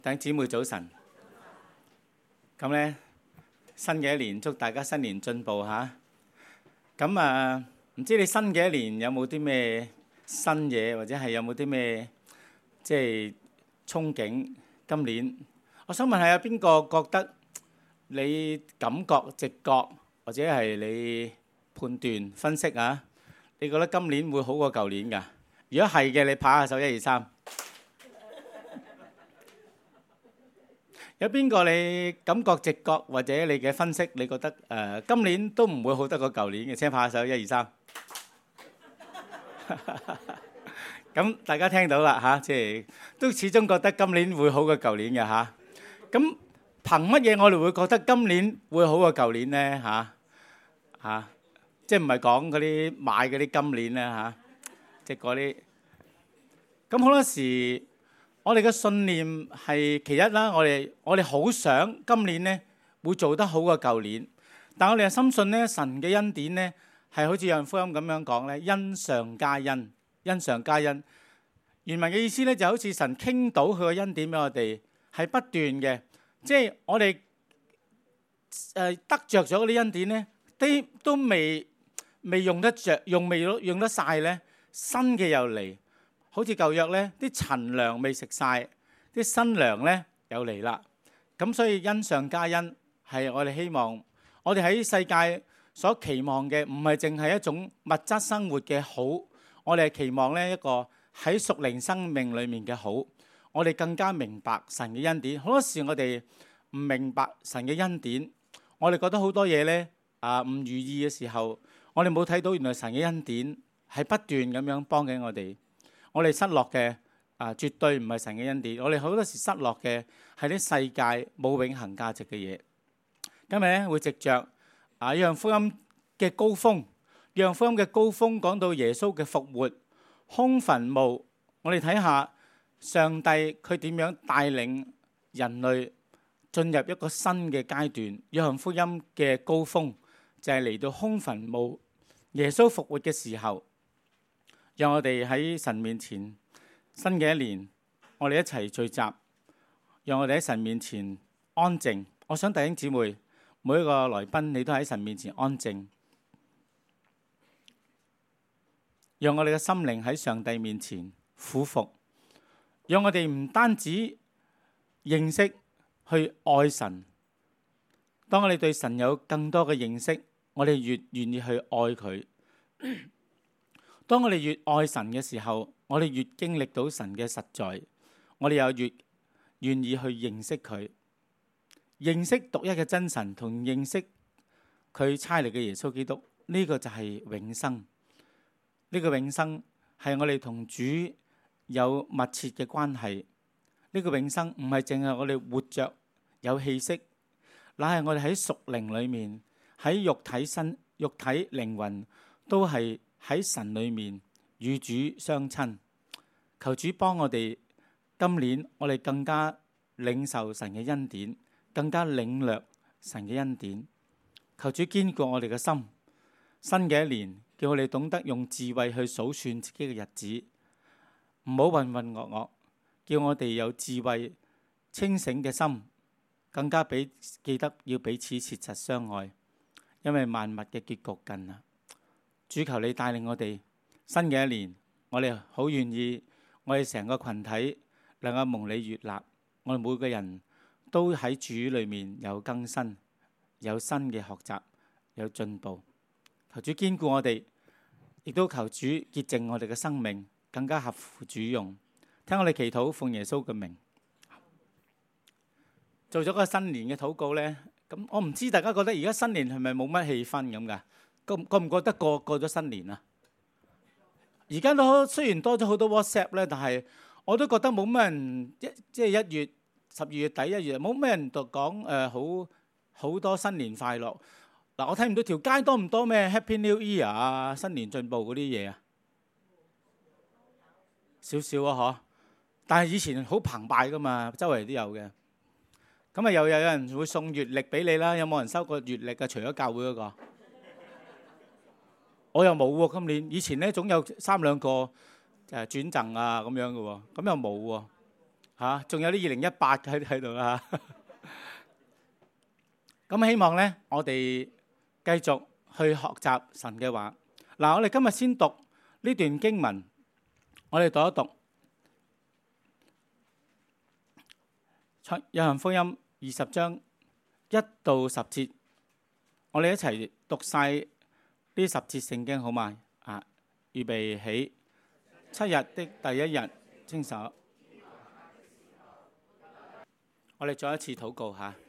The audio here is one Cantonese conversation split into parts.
弟兄姊妹早晨，咁咧新嘅一年祝大家新年進步嚇。咁唔知你新嘅一年有冇啲咩新嘢，或者係有冇啲咩即係憧憬？今年我想問下，有邊個覺得你感覺、直覺，或者係你判斷、分析啊？你覺得今年會好過舊年㗎？如果係嘅，你拍下手，一二三。有邊個你感覺、直覺或者你嘅分析，你覺得今年都唔會好得過舊年嘅？請拍下手，一二三。咁大家聽到啦嚇，即係都始終覺得今年會好過舊年嘅嚇。咁憑乜嘢我哋會覺得今年會好過舊年呢？嚇，即係唔係講嗰啲買嗰啲金鏈咧嚇，即係嗰啲。咁好多時，我哋嘅信念係其一啦，我哋好想今年咧會做得好過舊年，但我哋又深信咧神嘅恩典咧係好似約翰福音咁樣講咧，恩上加恩，恩上加恩。原文嘅意思咧就好似神傾倒佢嘅恩典俾我哋，係不斷嘅，即係我哋得着咗嗰啲恩典咧，都未用得着，未用得晒咧，新嘅又嚟。好似舊約咧，啲陳糧未食晒，啲新糧咧又嚟啦。咁所以恩上加恩係我哋希望，我哋喺世界所期望嘅唔係淨係一種物質生活嘅好，我哋係期望咧一個喺屬靈生命裡面嘅好。我哋更加明白神嘅恩典。好多時我哋唔明白神嘅恩典，我哋覺得好多嘢咧唔如意嘅時候，我哋冇睇到原來神嘅恩典係不斷咁樣幫緊我哋。我哋失落嘅絕對唔係神嘅恩典。我哋好多時失落嘅係啲世界冇永恆價值嘅嘢。今日咧會藉着約翰福音嘅高峰，約翰福音嘅高峰講到耶穌嘅復活，空墳墓。我哋睇下上帝佢點樣帶領人類進入一個新嘅階段。約翰福音嘅高峰就係嚟到空墳墓，耶穌復活嘅時候。讓我哋喺神面前，新嘅一年，我哋一齊聚集，讓我哋喺神面前安靜。我想弟兄姊妹，每一個來賓，你都喺神面前安靜，讓我哋嘅心靈喺上帝面前俯伏，讓我哋唔單止認識去愛神。當我哋對神有更多嘅認識，我哋越願意去愛佢。當我哋越愛神嘅時候，我哋越經歷到神嘅實在，我哋又越願意去認識佢，認識獨一嘅真神同認識佢差嚟嘅耶穌基督。呢個就係永生。呢個永生係我哋同主有密切嘅關係。呢個永生唔係淨係我哋活着有氣息，乃係我哋喺屬靈裏面，喺肉體靈魂都係喺神裏面與主相親。求主幫我哋，今年我哋更加領受神嘅恩典，更加領略神嘅恩典。求主堅固我哋嘅心。新嘅一年，叫我哋懂得用智慧去數算自己嘅日子，唔好渾渾噩噩。叫我哋有智慧清醒嘅心，更加記得要彼此切實相愛，因為萬物嘅結局近啦。主求你帶領我哋新嘅一年，我哋好願意，我哋成個群體能夠蒙你悅納，我哋每個人都喺主裏面有更新，有新嘅學習，有進步。求主堅固我哋，亦都求主潔淨我哋嘅生命，更加合乎主用。聽我哋祈禱，奉耶穌嘅名。做咗個新年嘅禱告呢，咁我唔知大家覺得而家新年係咪冇乜氣氛咁㗎？覺唔覺得過咗新年啊？而家都雖然多咗好多 WhatsApp 咧，但係我都覺得冇乜人即係1月、12月底1月冇咩人講好多新年快樂。嗱，我睇唔到條街多唔多咩 Happy New Year 啊、新年進步嗰啲嘢啊，少少啊嗬。但係以前好澎湃噶嘛，周圍都有嘅。咁啊又有人會送月曆俾你啦，有冇人收過月曆啊？除咗教會嗰個。我又冇喎，今年以前咧總有3-2個轉贈啊咁樣嘅喎，咁又冇喎嚇，仲有啲2018喺度啦。咁希望咧，我哋繼續去學習神嘅話。嗱，我哋今日先讀呢段經文，我哋讀一讀約翰福音20章1到10節，我哋一齊讀晒呢10節聖經好嗎？啊，預備起，7日的第一日清晨，我哋再一次禱告下。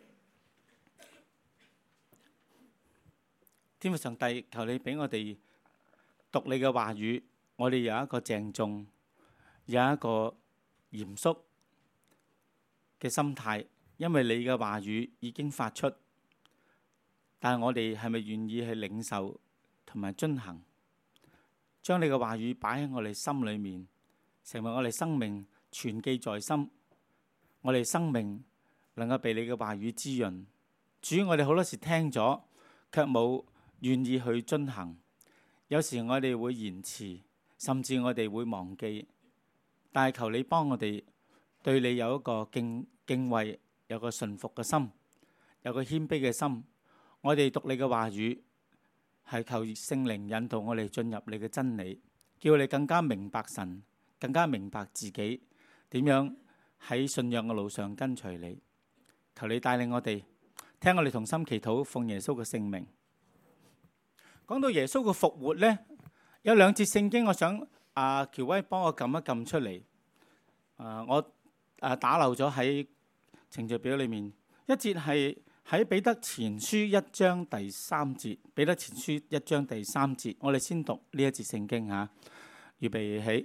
天父上帝，求你俾我哋讀你嘅話語，我哋有一個鄭重，有一個嚴肅嘅心態，因為你嘅話語已經發出，但係我哋係咪願意去領受同埋遵行，將你嘅話語擺喺我哋心裏面，成為我哋生命存記在心，我哋生命能夠被你嘅話語滋潤。主，我哋好多時聽咗，卻冇願意去遵行，有時我哋會延遲，甚至我哋會忘記。但係求你幫我哋對你有一個敬畏，有個順服嘅心，有個謙卑嘅心。我哋讀你嘅話語，係求聖靈引導我哋進入你嘅真理，叫你更加明白神，更加明白自己點樣喺信仰嘅路上跟隨你。求你帶領我哋，聽我哋同心祈禱，奉耶穌嘅聖名。講到耶穌嘅復活呢，有2節聖經，我想喬威幫我撳一撳出嚟。我打漏咗喺程序表裏面，一節係喺彼得前書1章第3節。彼得前書1章第3節，我哋先讀呢一節聖經嚇，預備起。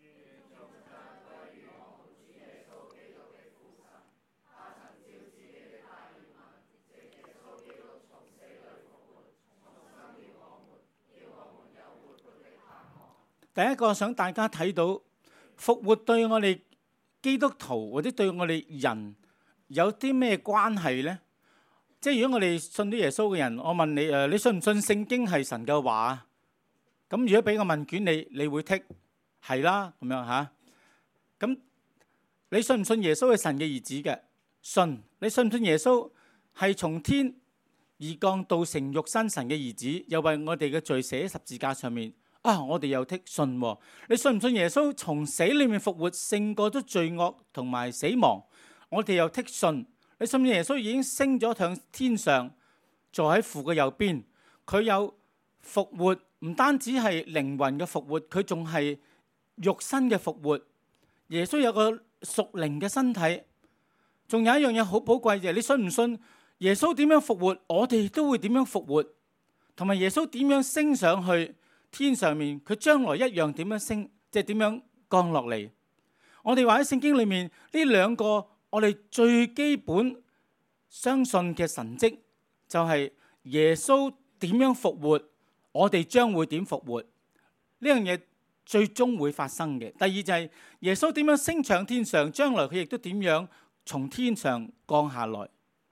第一個想大家睇到復活對我哋基督徒或者對我哋人有啲咩關係呢？即係如果我哋信咗耶穌嘅人，我問你你信唔信聖經係神嘅話？咁如果俾個問卷你會剔係啦咁樣嚇。咁你信唔信耶穌係神嘅兒子嘅？信。你信唔信耶穌係從天而降道成肉身神嘅兒子，又為我哋嘅罪死喺十字架上面？我哋又剔信喎。你信唔信耶穌從死裏面復活，勝過咗罪惡同埋死亡？我哋又剔信。你信唔信耶穌已經升咗向天上，坐喺父嘅右邊？佢有復活，唔單止係靈魂嘅復活，佢仲係肉身嘅復活。耶穌有個屬靈嘅身體。仲有一樣嘢好寶貴嘅，你信唔信耶穌點樣復活，我哋都會點樣復活？同埋耶穌點樣升上去天上面，佢將來一樣點樣升，即係點樣降落嚟。我哋話喺聖經裏面呢2個我哋最基本相信嘅神蹟，就係耶穌點樣復活，我哋將會點復活。呢樣嘢最終會發生嘅。第二就係耶穌點樣升上天上，將來佢亦都點樣從天上降下來。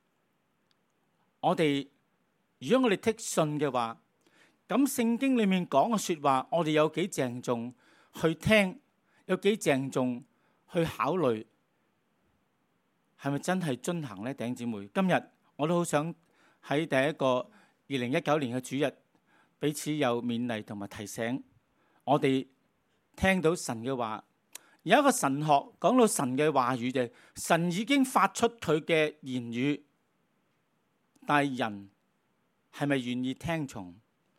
如果我哋剔信嘅話，咁聖經裏面講嘅說話，我哋有幾鄭重去聽，有幾鄭重去考慮，係咪真係遵行呢？弟兄姊妹，今日我都好想喺第一個2019年嘅主日，彼此有勉勵同埋提醒。我哋聽到神嘅話，有一個神學講到神嘅話語，就係神已經發出佢嘅言語，但係人係咪願意聽從？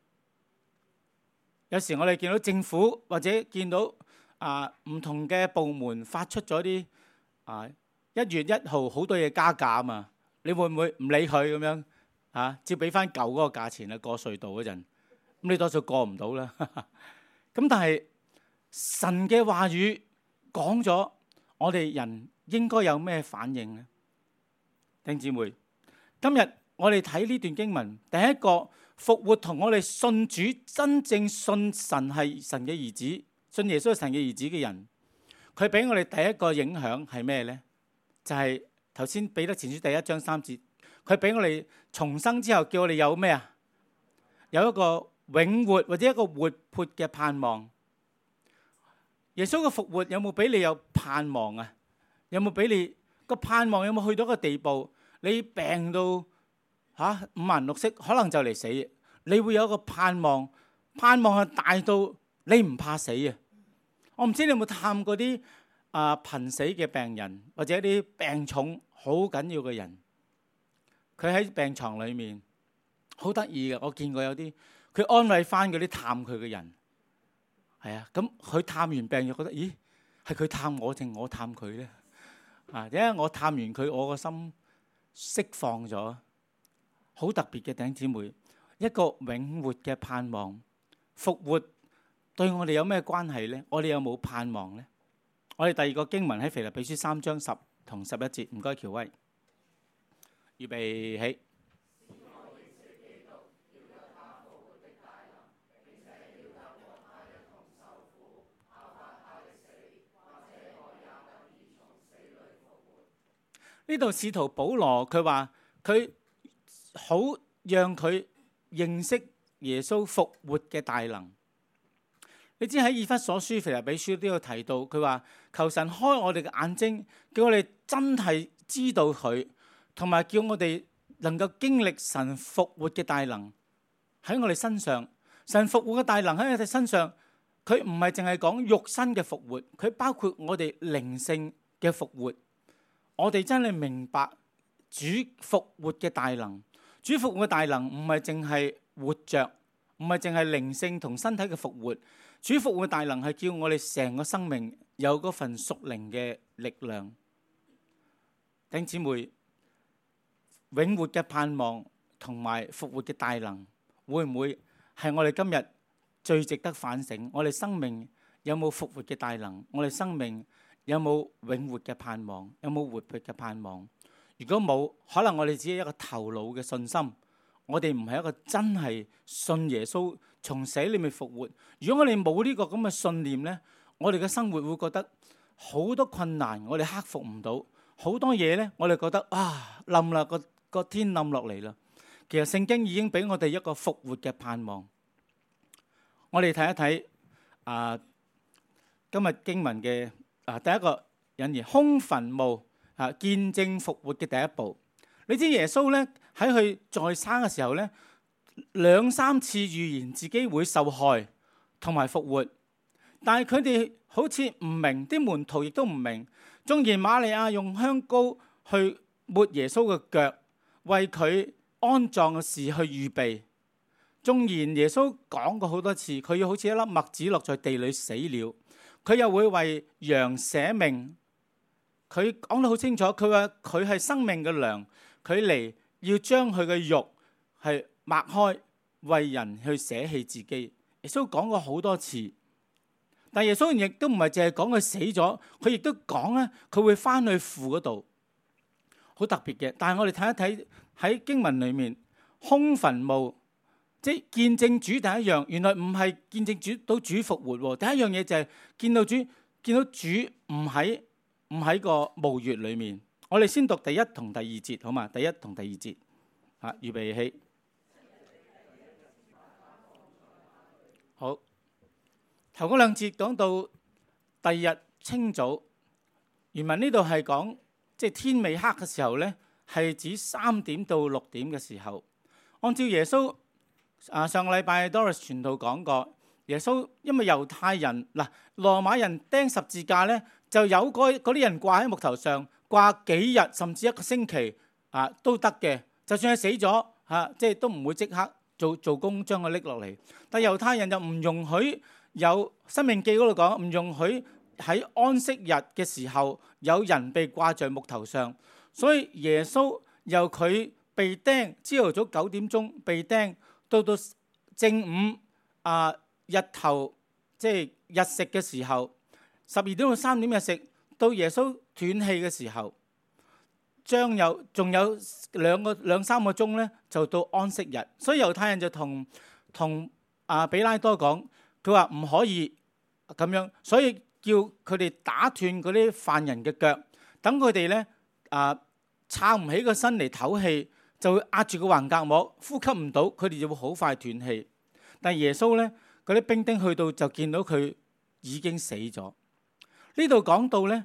有時我哋見到政府或者見到唔同嘅部門發出咗啲1月1號好多嘢加價啊嘛，你會唔會唔理佢咁樣照俾翻舊嗰個價錢啊？過隧道嗰陣，咁你多數過唔到啦。咁但係神嘅話語講咗，我哋人應該有咩反應呢？弟兄姊妹，今日我哋睇呢段經文，第一個復活同我哋信主，真正信神係神嘅兒子，信耶穌係神嘅兒子嘅人，佢俾我哋第一個影響係咩呢？就係頭先彼得前書第1章3節，佢俾我哋重生之後，叫我哋有咩啊？有一個永活或者一個活潑嘅盼望。耶穌嘅復活有冇俾你有盼望啊？ 有冇俾你個盼望？有冇去到個地步？你病到五顏六色，可能就嚟死，你會有一個盼望，盼望係大到你唔怕死啊！我唔知你有冇探過啲瀕死嘅病人，或者啲病重好緊要嘅人，佢喺病床裏面好得意嘅。我見過有啲佢安慰翻嗰啲探佢嘅人，係啊，咁佢探完病又覺得，咦，係佢探我定我探佢咧？因為我探完佢，我個心釋放咗，好特別嘅弟兄姊妹，一個永活嘅盼望。復活對我哋有咩關係呢？我哋有冇盼望呢？我哋第二個經文喺腓立比書3章10同11節，唔該喬威，預備起。呢度使徒保羅佢話佢好讓佢認識耶穌復活嘅大能。你知喺以弗所書、腓立比書都有提到，佢話求神開我哋嘅眼睛，叫我哋真係知道佢，同埋叫我哋能夠經歷神復活嘅大能喺我哋身上。神復活嘅大能喺我哋身上，佢唔係淨係講肉身嘅復活，佢包括我哋靈性嘅復活。我哋真係明白主復活嘅大能。主復活嘅大能唔係淨係活着，唔係淨係靈性同身體嘅復活。主復活嘅大能係叫我哋成個生命有嗰份屬靈嘅力量。弟兄姊妹，永活嘅盼望同埋復活嘅大能，會唔會係我哋今日最值得反省？我哋生命有冇復活嘅大能？我哋生命有冇永活嘅盼望？有冇活潑嘅盼望？如果冇，可能我哋只係一個頭腦嘅信心，我哋唔係一個真係信耶穌從死裏面復活。如果我哋冇呢個咁嘅信念呢，我哋嘅生活會覺得好多困難，我哋克服唔到好多嘢呢，我哋覺得冧啦，個天冧落嚟啦。其實聖經已經俾我哋一個復活嘅盼望。我哋睇一睇今日經文嘅第一個引言，空墳墓見證復活嘅第一步。你知耶穌咧喺佢在生嘅時候咧，2-3次預言自己會受害同埋復活，但係佢哋好似唔明，啲門徒亦都唔明。縱然瑪利亞用香膏去抹耶穌嘅腳，為佢安葬嘅事去預備。縱然耶穌講過好多次，佢要好似一粒麥子落在地裏死了，佢又會為羊捨命。佢講得好清楚，佢話佢係生命嘅糧，佢嚟要將佢嘅肉係擘開，為人去捨棄自己。耶穌講過好多次，但耶穌亦都唔係淨係講佢死咗，佢亦都講咧佢會翻去父嗰度，好特別嘅。但係我哋睇一睇喺經文裏面，空墳墓即係見證主第一樣，原來唔係見證主到主復活。第一樣嘢就係見到主唔喺個墓穴裏面。我哋先讀第一同第二節好嘛？第一同第二節預備起。好，頭嗰兩節講到第二日清早，原文呢度係講即係天未黑嘅時候呢，係指3點到6點嘅時候。按照耶穌上個禮拜 Doris 傳道講過，耶穌因為猶太人羅馬人釘十字架呢，就有嗰啲人掛喺木頭上，掛幾日甚至1個星期都得嘅。就算係死咗即係都唔會即刻做工將佢拎落嚟。但猶太人就唔容許，有申命記嗰度講唔容許喺安息日嘅時候有人被掛在木頭上。所以耶穌由佢被釘，朝頭早9點鐘被釘，到正午日頭即係日食嘅時候，12點到3點日食，到耶穌斷氣嘅時候，仲有2-3個鐘咧，就到安息日。所以猶太人就同比拉多講，佢話唔可以咁樣，所以叫佢哋打斷嗰啲犯人嘅腳，等佢哋咧撐唔起個身嚟唞氣，就會壓住個橫膈膜，呼吸唔到，佢哋就會好快斷氣。但係耶穌咧，嗰啲兵丁去到就見到佢已經死咗。呢度講到咧，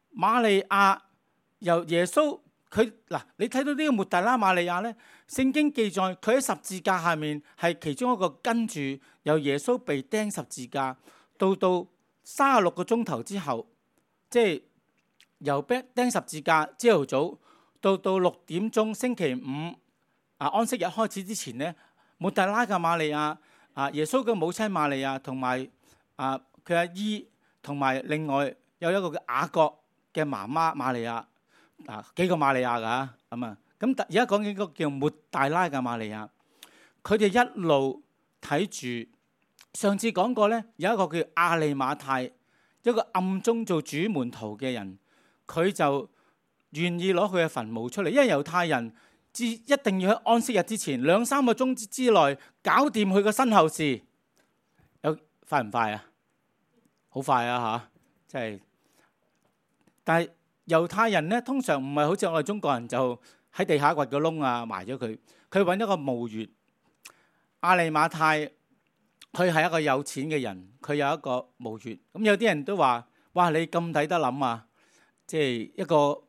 瑪利亞由耶穌佢嗱，你睇到呢個抹大拉瑪利亞咧，聖經記載佢喺十字架下面係其中一個跟住由耶穌被釘十字架到36個鐘頭之後，即係由釘十字架朝頭早到6點鐘星期五安息日開始之前咧，抹大拉嘅瑪利亞耶穌嘅母親瑪利亞同埋佢阿姨同埋另外有一個叫雅各嘅媽媽瑪利亞幾個瑪利亞㗎咁而家講緊個叫抹大拉嘅瑪利亞，佢哋一路睇住。上次講過咧，有一個叫亞利馬太，一個暗中做主門徒嘅人，佢就願意攞佢嘅墳墓出嚟，因為猶太人一定要喺安息日之前2-3個鐘之內搞掂佢個身後事。快唔快啊？好快啊嚇！即係，但係猶太人咧，通常唔係好似我哋中國人就喺地下掘個窿埋咗佢。佢揾一個墓穴。亞利馬太佢係一個有錢嘅人，佢有一個墓穴。咁有啲人都話：哇！你咁抵得諗啊！即係一個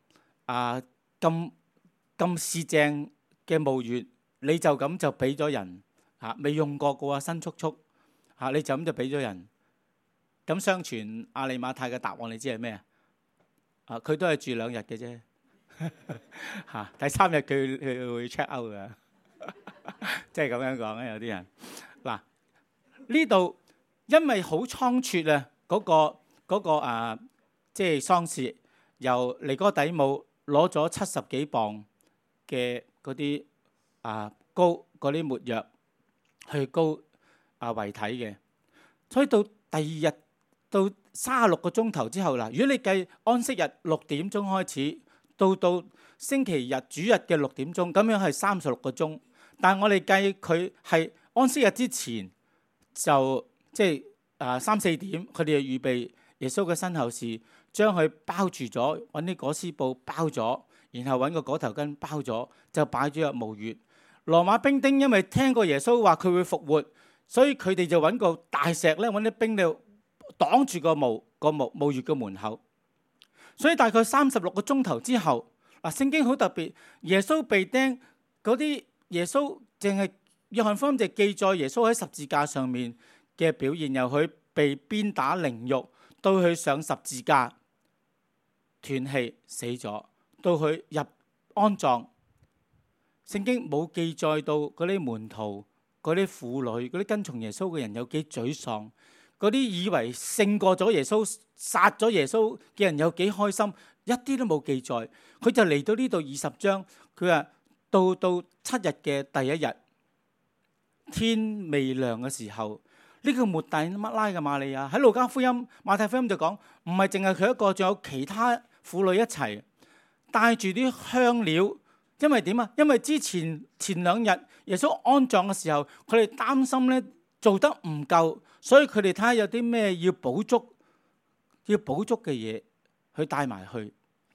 咁市正嘅墓穴，你就咁就俾咗人未用過嘅新簇簇你就咁就俾咗人。咁相傳亞利馬太嘅答案你知係咩佢都係住2日嘅啫第3日佢會 check out 㗎即係咁樣講有啲人嗱，呢度因為好倉促啊，嗰個即係喪事由尼哥底母攞咗70幾磅嘅嗰啲膏嗰啲沒藥去膏遺體嘅，所以到第2日到36個鐘頭之後啦。如果你計安息日6點鐘開始，到星期日主日嘅6點鐘，咁樣係36個鐘。但係我哋計佢係安息日之前，就即係3-4點，佢哋就預備耶穌嘅身後事，將佢包住咗，揾啲裹屍布包咗，然後揾個裹頭巾包咗，就擺咗入墓穴。羅馬兵丁因為聽過耶穌話佢會復活，所以佢哋就揾個大石咧，揾啲兵嚟擋住個墓穴嘅門口。所以大概36個鐘頭之後，聖經好特別，耶穌被釘嗰啲，耶穌淨係約翰福音就記載耶穌喺十字架上面嘅表現，由佢被鞭打凌辱，到佢上十字架斷氣死咗，到佢入安葬。聖經冇記載到嗰啲門徒、嗰啲婦女、嗰啲跟從耶穌嘅人有幾沮喪，嗰啲以為勝過咗耶穌、殺咗耶穌嘅人有幾開心，一啲都冇記載。佢就嚟到呢度20章，佢話到7日嘅第1日，天未亮嘅時候，呢個抹大拉嘅瑪利亞喺路加福音、馬太福音就講，唔係淨係佢一個，仲有其他婦女一齊帶住啲香料。因為點啊？因為之前2日耶穌安葬嘅時候，佢哋擔心咧做得唔夠，所以佢哋睇下有啲咩要補足嘅嘢，去帶埋去。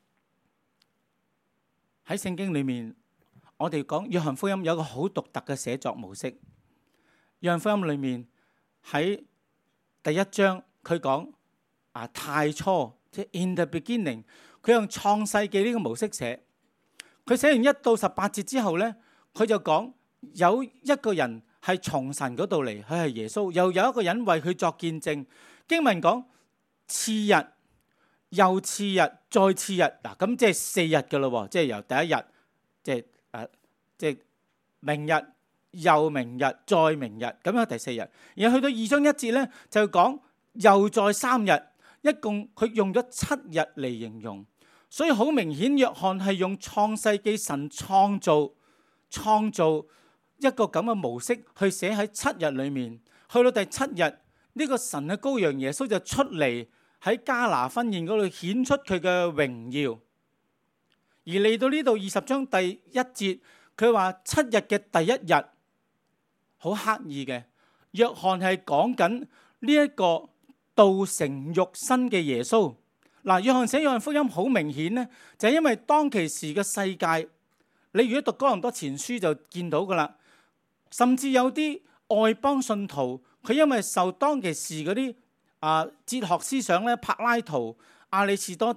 喺聖經裏面，我哋講約翰福音有一個好獨特嘅寫作模式。約翰福音裏面喺第1章佢講太初，即係 in the beginning， 佢用創世記呢個模式寫。佢寫完1到18節之後呢，佢就講有一個人係從神嗰度嚟，佢係耶穌，又有一個人為佢作見證。經文講次日、又次日、再次日，咁即係4日㗎咯，即係由第1日，即係明日、又明日、再明日，咁樣第4日。然後去到2章1節呢，就講又再3日，一共佢用咗7日嚟形容。所以好明顯，約翰係用創世記神創造一個咁嘅模式去寫喺7日裏面。去到第7日，呢個神嘅羔羊耶穌就出嚟喺迦拿婚宴嗰度顯出佢嘅榮耀。而嚟到呢度20章第1節，佢話7日嘅第1日，好刻意嘅，約翰係講緊呢一個道成肉身嘅耶穌。約翰寫約翰福音好明顯呢，就係因為當其時嘅世界，你如果讀哥林多前書就見到噶啦，甚至有啲外邦信徒，佢因為受當其時嗰啲哲學思想咧，柏拉圖、亞里士多德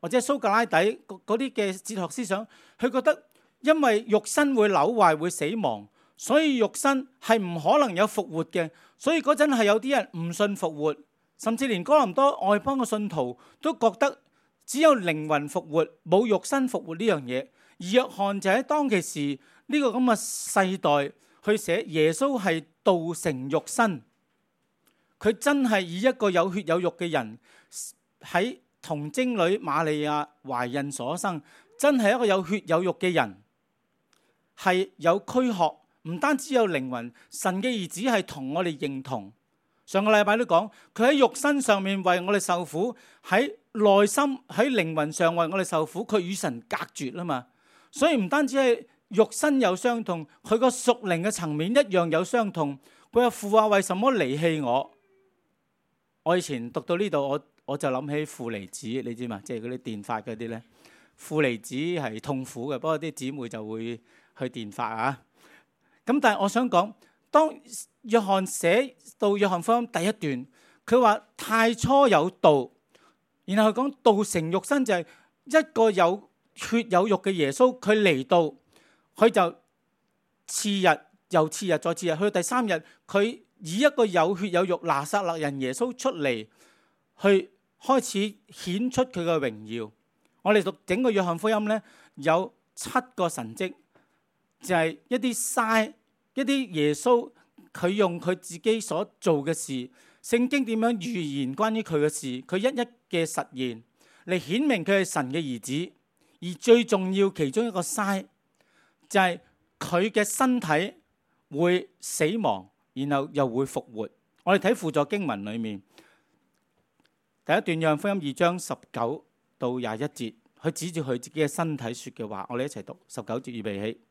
或者蘇格拉底嗰啲嘅哲學思想，佢覺得因為肉身會朽壞會死亡，所以肉身係唔可能有復活嘅。所以嗰陣係有啲人唔信復活，甚至連哥林多外邦嘅信徒都覺得只有靈魂復活，冇肉身復活呢樣嘢。而約翰就喺當其時呢個咁嘅世代去寫耶穌係道成肉身，佢真係以一個有血有肉嘅人喺童貞女瑪利亞懷孕所生，真係一個有血有肉嘅人，係有軀殼，唔單止有靈魂。神嘅兒子係同我哋認同。上個禮拜都講，佢喺肉身上面為我哋受苦，喺內心喺靈魂上為我哋受苦，佢與神隔絕啦嘛。所以唔單止係肉身有傷痛，佢個屬靈嘅層面一樣有傷痛。佢話父啊，為什麼離棄我？我以前讀到呢度，我就諗起負離子，你知嘛？即係嗰啲電發嗰啲咧，負離子係痛苦嘅，不過啲姊妹就會去電發啊。咁但係我想講，當約翰寫到約翰福音第一段，佢話太初有道，然後講道成肉身，就係一個有血有肉嘅耶穌，佢嚟到，佢就次日又次日再次日，去到第三日，佢以一個有血有肉拿撒勒人耶穌出嚟，去開始顯出佢嘅榮耀。我哋讀整個約翰福音呢，有7個神蹟，就係一啲嘥，一啲耶穌佢用佢自己所做嘅事，聖經點樣預言關於佢嘅事，佢一一嘅實現嚟顯明佢係神嘅兒子。而最重要其中一個嘥就係佢嘅身體會死亡，然後又會復活。我哋睇輔助經文裏面第一段約翰福音2章19到21節，佢指住佢自己嘅身體說嘅話，我哋一齊讀19節，預備起。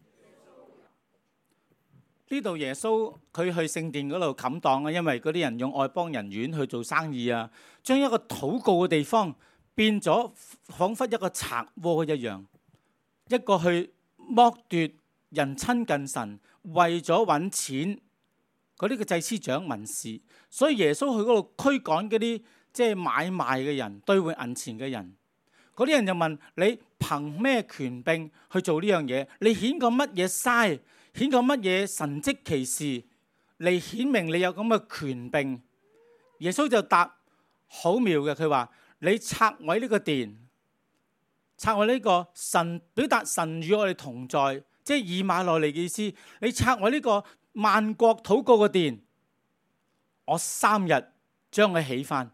呢度耶穌佢去聖殿嗰度冚檔啊，因為嗰啲人用外邦人院去做生意啊，將一個禱告嘅地方變咗彷彿一個賊窩一樣，一個去剝奪人親近神，為咗揾錢嗰啲嘅祭司長文士。所以耶穌去嗰度驅趕嗰啲即係買賣嘅人，兌換銀錢嘅人。嗰啲人就問你憑咩權柄去做呢樣嘢？你顯個乜嘢嘥？顯個乜嘢神蹟奇事嚟顯明你有咁嘅權柄？耶穌就答好妙嘅，佢話你拆毀呢個殿，拆毀呢個神，表達神與我哋同在，即係以馬內利嘅意思。你拆毀呢個萬國禱告嘅殿，我3日將佢起翻。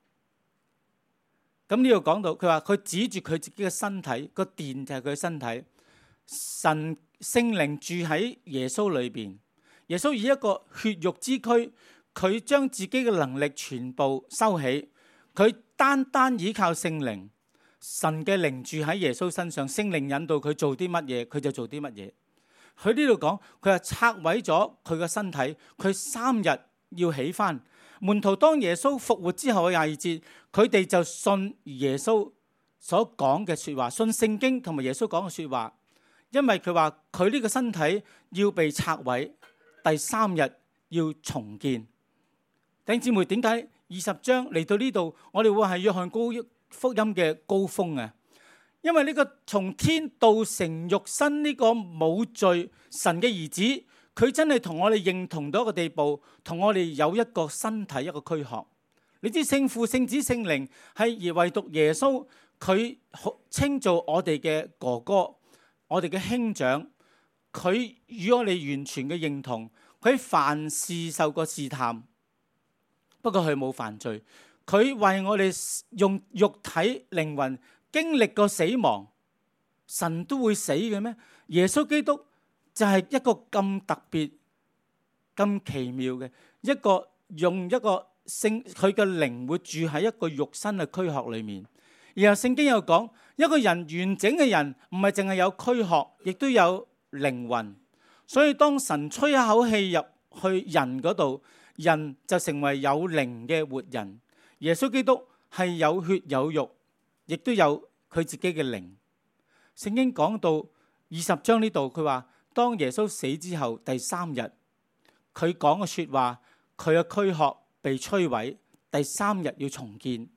咁呢度講到，佢話佢指住佢自己嘅身體，個殿就係佢嘅身體。神聖靈住喺耶穌裏邊，耶穌以一個血肉之軀，佢將自己嘅能力全部收起，佢單單依靠聖靈，神嘅靈住喺耶穌身上，聖靈引導佢做啲乜嘢，佢就做啲乜嘢。佢呢度講，佢係拆毀咗佢嘅身體，佢3日要起翻。門徒當耶穌復活之後嘅22節，佢哋就信耶穌所講嘅說話，信聖經同埋耶穌講嘅說話。因為佢話佢呢個身體要被拆毀，第3日要重建。弟兄姊妹，點解20章嚟到呢度，我哋會係約翰福音嘅高峰啊？因為呢個從天道成肉身呢個冇罪神嘅兒子，佢真係同我哋認同到一個地步，同我哋有一個身體一個軀殼。你知聖父聖子聖靈係而唯獨耶穌，佢稱做我哋嘅哥哥，我哋嘅兄長，佢與我哋完全嘅認同。佢凡事受過試探，不過佢冇犯罪。佢為我哋用肉體靈魂經歷過死亡。神都會死嘅咩？耶穌基督就係一個咁特別、咁奇妙嘅一個，用一個聖，佢嘅靈會住喺一個肉身嘅軀殼裏面。然後聖經又講，一個人完整嘅人唔係淨係有軀殼，亦都有靈魂。所以當神吹一口氣入去人嗰度，人就成為有靈嘅活人。耶穌基督係有血有肉，亦都有佢自己嘅靈。聖經講到20章呢度，佢話當耶穌死之後第3日，佢講嘅說話，佢嘅軀殼被摧毀，第3日要重建。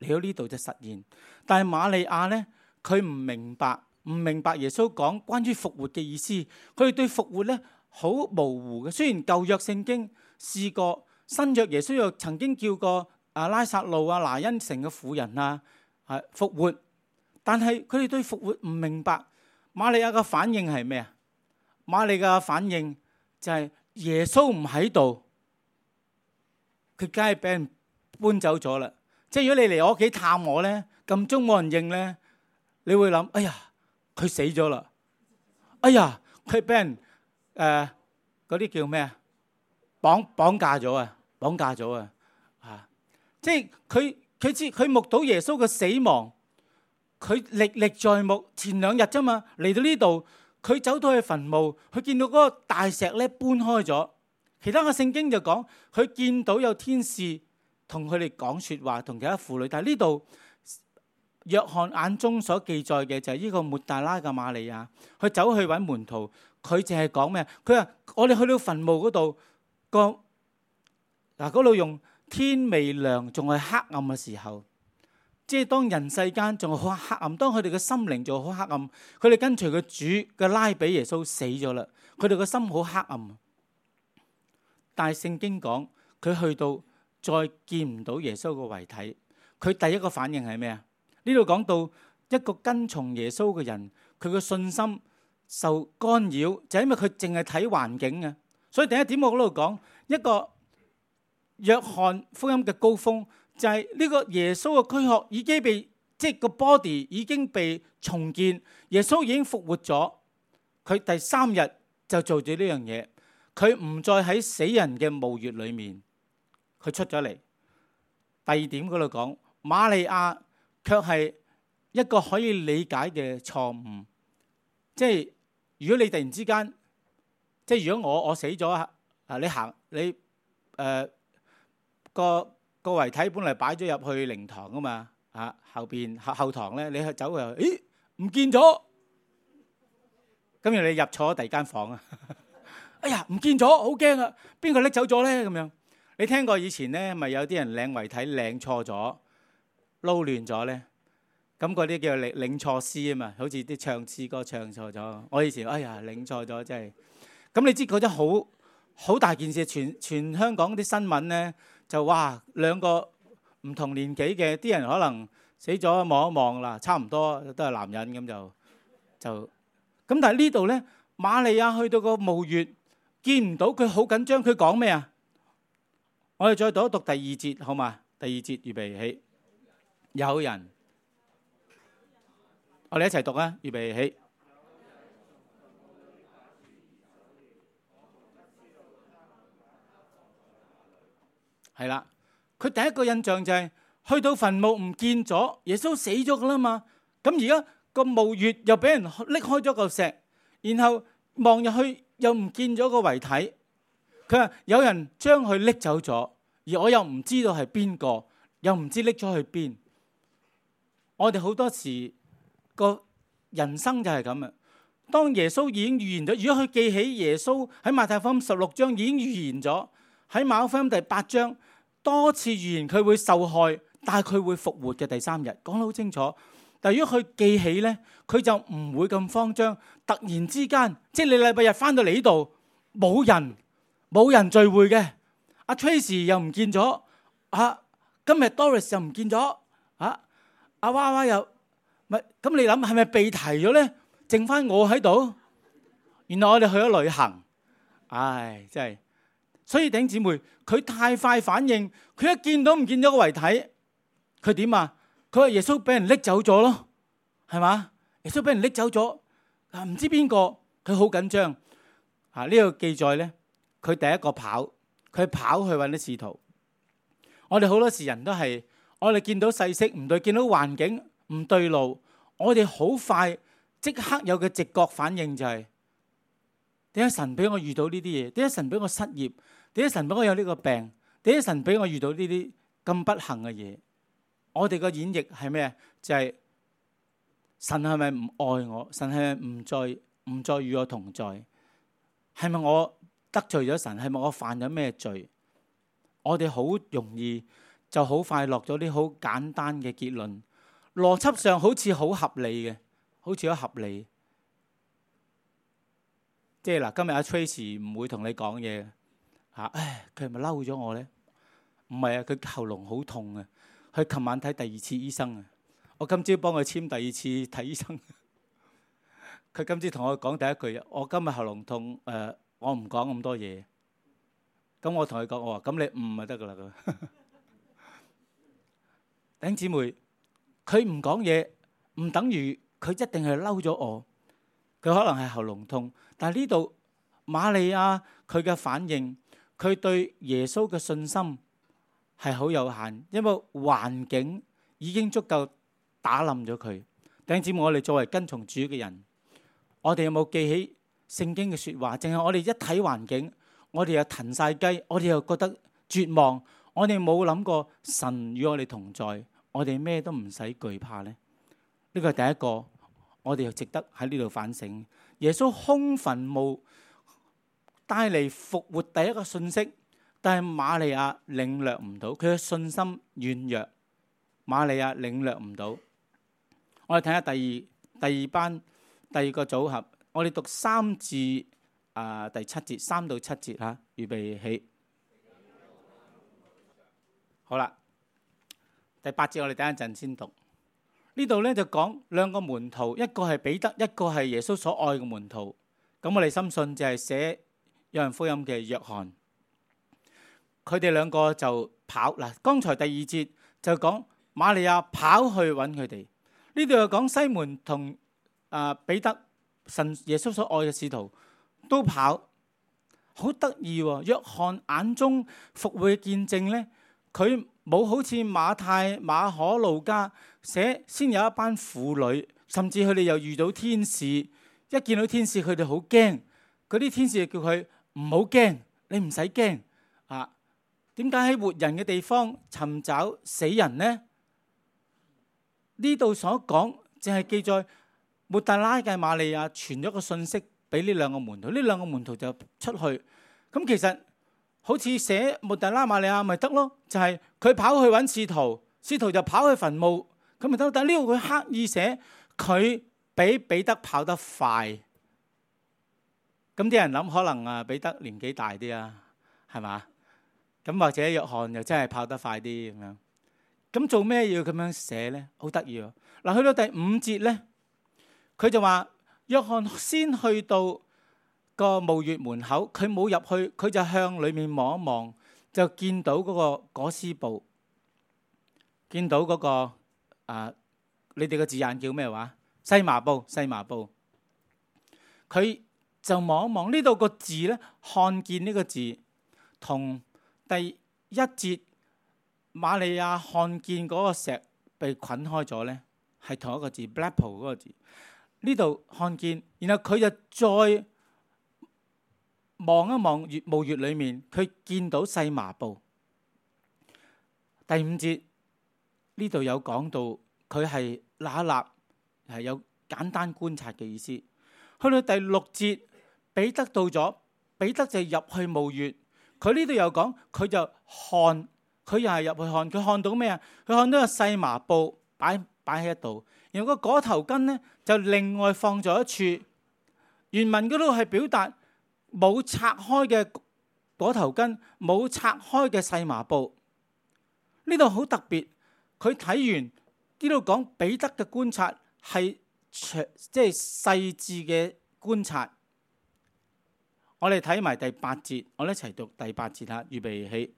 嚟到呢度就實現。但係瑪利亞呢，佢唔明白耶穌講關於復活嘅意思。佢哋對復活呢好模糊嘅。雖然舊約聖經試過，新約耶穌又曾經叫過拉撒路拿因城嘅婦人復活，但係佢哋對復活唔明白。瑪利亞嘅反應係咩啊？瑪利亞嘅反應就係耶穌唔喺度，佢梗係俾人搬走咗啦。即係如果你嚟我屋企探我咧，咁鐘冇人應咧，你會諗：哎呀，佢死咗啦！哎呀，佢俾人嗰啲叫咩啊？綁架咗啊！即係佢目睹耶穌嘅死亡，佢歷歷在目。前2日啫嘛，嚟到呢度，佢走到去墳墓，佢見到嗰個大石咧搬開咗。其他嘅聖經就講佢見到有天使同佢哋講說話，同其他婦女。但係呢度約翰眼中所記載嘅就係呢個抹大拉嘅瑪利亞，佢走去揾門徒，佢淨係講咩？佢話我哋去到墳墓嗰度，嗰度用天未亮，仲係黑暗嘅時候，即係當人世間仲係好黑暗，當佢哋嘅心靈仲好黑暗，佢哋跟隨個主嘅拉比耶穌死咗啦，佢哋嘅心好黑暗。但係聖經講佢去到再見唔到耶穌嘅遺體，佢第一個反應係咩啊？呢度講到一個跟從耶穌嘅人，佢嘅信心受干擾，就係因為佢淨係睇環境嘅。所以第一點我嗰度講一個約翰福音嘅高峰，就係呢個耶穌嘅軀殼已經被，即係個 body 已經被重建，耶穌已經復活咗，佢第3日就做咗呢樣嘢。佢唔再喺死人嘅墓穴裏面，佢出咗嚟。第2點嗰度講，瑪利亞卻係一個可以理解嘅錯誤，即係如果你突然之間，即係如果我死咗你行你個遺體本嚟擺咗入去靈堂啊嘛，後堂咧，你去走去，咦唔見咗，咁然後你入錯第2間房啊！哎呀，唔見咗，好驚啊！邊個拎走咗咧？咁樣，你聽過以前咧，咪有啲人領遺體領錯咗，撈亂咗咧？咁嗰啲叫領錯詩啊嘛，好似啲唱詩歌唱錯咗。我以前哎呀領錯咗，真係。咁你知嗰啲好大件事，全香港啲新聞咧就哇2個唔同年紀嘅啲人可能死咗，望一望啦，差唔多都係男人咁就咁。但係呢度咧，瑪利亞去到個墓穴。見唔到佢，好緊張。佢講咩啊？我哋再讀一讀第2節好嘛？第2節預備起，有人，我哋一齊讀啊！預備起，係啦。佢第一個印象就係去到墳墓唔見咗，耶穌死咗噶啦嘛。咁而家個墓穴又俾人拎開咗嚿石，然後望入去。又唔見咗個遺體，佢話有人將佢拎走咗，而我又唔知道係邊個，又唔知拎咗去邊。我哋好多時個人生就係咁啊！當耶穌已經預言咗，如果佢記起耶穌喺馬太福音16章已經預言咗，喺馬可福音第8章多次預言佢會受害，但係佢會復活嘅第3日，講得好清楚。但如果佢記起咧，佢就唔會咁慌張。突然之間，即係你禮拜日翻到嚟呢度，冇人聚會嘅。阿 Tracy 又唔見咗，今日 Doris 又唔見咗，阿娃娃又咪咁？你諗係咪被提咗咧？剩翻我喺度。原來我哋去咗旅行，唉，真係。所以弟兄姊妹，佢太快反應，佢一見到唔見咗個遺體，佢點啊？佢話耶穌俾人拎走咗咯，係嘛？耶穌俾人拎走咗，唔知邊個，佢好緊張。呢個記載咧，佢第一個跑去揾啲使徒。我哋好多時人都係，我哋見到勢色唔對，見到環境唔對路，我哋好快即刻有嘅直覺反應就係：點解神俾我遇到呢啲嘢？點解神俾我失業？點解神俾我有呢個病？點解神俾我遇到呢啲咁不幸嘅嘢？我哋個演繹係咩？就係神係咪唔愛我？神係咪唔再與我同在？係咪我得罪咗神？係咪我犯咗咩罪？我哋好容易就好快落咗啲好簡單嘅結論，邏輯上好似好合理嘅，好似好合理。即係嗱，今日阿 Tracy 唔會同你講嘢嚇，唉，佢係咪嬲咗我咧？唔係啊，佢喉嚨好痛啊，佢琴晚睇第二次醫生啊，我今朝幫佢簽第二次睇醫生。佢今朝同我講第一句，我今日喉嚨痛，我唔講咁多嘢。咁我同佢講，我話咁你唔就得噶啦。弟兄姊妹，佢唔講嘢，唔等於佢一定係嬲咗我。佢可能係喉嚨痛，但係呢度瑪利亞佢嘅反應，佢對耶穌嘅信心係好有限，因為環境已經足夠打冧咗佢。弟兄姊妹，我哋作為跟從主嘅人，我哋有冇記起聖經嘅說話？淨係我哋一睇環境，我哋又騰晒雞，我哋又覺得絕望，我哋冇諗過神與我哋同在，我哋咩都唔使懼怕呢？呢個係第一個。我哋又值得喺呢度反省。耶穌空墳墓帶嚟復活第一個信息，但係瑪利亞領略唔到，佢嘅信心軟弱。瑪利亞領略唔到。我哋睇下第二班第二個組合，我哋讀3至第7節，3到7節嚇，預備起。好啦，第8節我哋等一陣先讀。呢度咧就講兩個門徒，一個係彼得，一個係耶穌所愛嘅門徒。咁我哋深信就係寫約翰福音嘅約翰。佢哋兩個就跑嗱。剛才第2節就講瑪利亞跑去揾佢哋。呢度又講西門同彼得，神耶穌所愛嘅使徒都跑，好得意喎。約翰眼中復活嘅見證咧，佢冇好似馬太、馬可、路加寫先有一班婦女，甚至佢哋又遇到天使，一見到天使佢哋好驚，嗰啲天使就叫佢唔好驚，你唔使驚啊！點解喺活人嘅地方尋找死人呢？呢度所講淨係記載抹大拉嘅瑪利亞傳咗個信息俾呢兩個門徒，呢兩個門徒就出去。咁其實好似寫抹大拉瑪利亞咪得咯，就係佢跑去揾使徒，使徒就跑去墳墓，咁咪得。但呢度佢刻意寫佢比彼得跑得快，咁啲人諗可能彼得年紀大啲啊，係嘛？咁或者約翰又真係跑得快啲咁樣。咁做咩要咁樣寫咧？好得意喎！嗱，去到第5節咧，佢就話約翰先去到個墓穴門口，佢冇入去，佢就向裏面望一望，就見到嗰個裹屍布，見到嗰個你哋嘅字眼叫咩話？細麻布，細麻布。佢就望一望呢度個字咧，看見呢個字同第1節瑪利亞看見嗰個石被捆開咗咧，係同一個字 blepo 嗰個字。呢度看見，然後佢就再望一望墓穴裏面，佢見到細麻布。第5節呢度有講到佢係那立，係有簡單觀察嘅意思。去到第6節，彼得到咗，彼得就入去墓穴。佢呢度又講，佢就看，佢又係入去看，佢看到咩啊？佢看到個細麻布擺喺一度，然後個裹頭巾呢就另外放咗一處。原文嗰度係表達冇拆開嘅裹頭巾，冇拆開嘅細麻布。呢度好特別，佢睇完呢度講彼得嘅觀察係即係細緻嘅觀察。我哋睇埋第8節，我哋一齊讀第8節吓，預備起。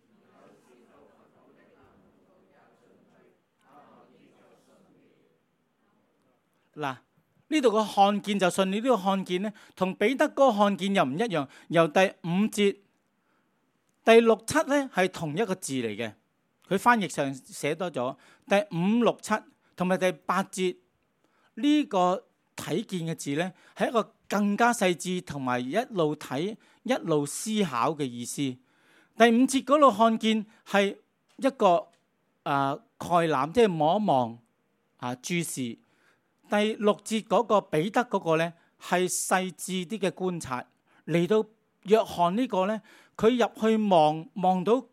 嗱，呢度個看見就信，你呢個看見呢，同彼得嗰個看見又唔一樣。由第5節、第6、7呢係同一個字嚟嘅，佢翻譯上寫多咗。第5、6、7同埋第8節呢個睇見嘅字呢，係一個更加細緻同埋一路睇一路思考嘅意思。第5節嗰度看見係一個概覽，即係望一望注視。第6節嗰個彼得嗰個呢，係細緻啲嘅觀察。嚟到約翰呢個呢，佢入去望到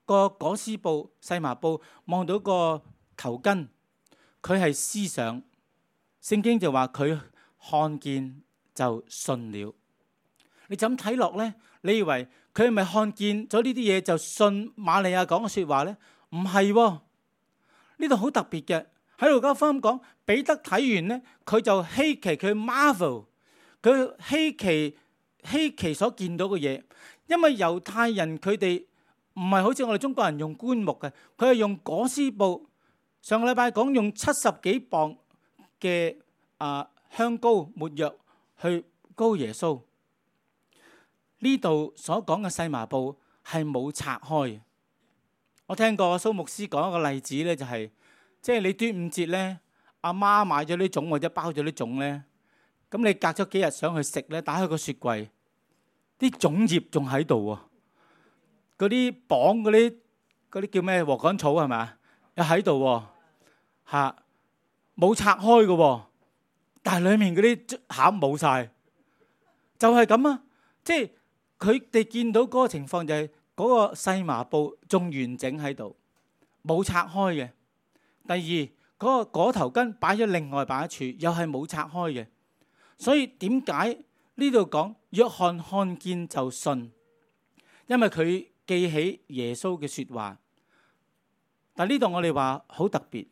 個裹屍布細麻布，望到個頭巾，佢係思想。聖經就話佢看見就信了。你就咁睇落呢？你以為佢係咪看見咗呢啲嘢就信瑪利亞講嘅說話呢？唔係喎，呢度好特別嘅。喺路加福音講，彼得睇完呢，佢就稀奇，佢 marvel， 佢稀奇所見到嘅嘢。因為猶太人佢哋唔係好似我哋中國人用棺木嘅，佢係用裹屍布。上個禮拜講用70幾磅嘅香膏沒藥去膏耶穌。呢度所講嘅細麻布係冇拆開嘅。我聽過蘇牧師講一個例子咧，就係即係你端午節咧，阿媽買咗啲粽或者包咗啲粽咧，咁你隔咗幾日想去食咧，打開個雪櫃，啲粽葉仲喺度喎，嗰啲綁嗰啲叫咩禾稈草係咪？又喺度喎，嚇冇拆開嘅喎，但係裡面嗰啲餡冇晒，就係咁啊！即係佢哋見到嗰個情況就係嗰個細麻布仲完整喺度，冇拆開嘅。第二，嗰個裹頭巾擺咗另外擺一處，又係冇拆開嘅。所以點解呢度講約翰看見就信？因為佢記起耶穌嘅説話。但呢度我哋話好特別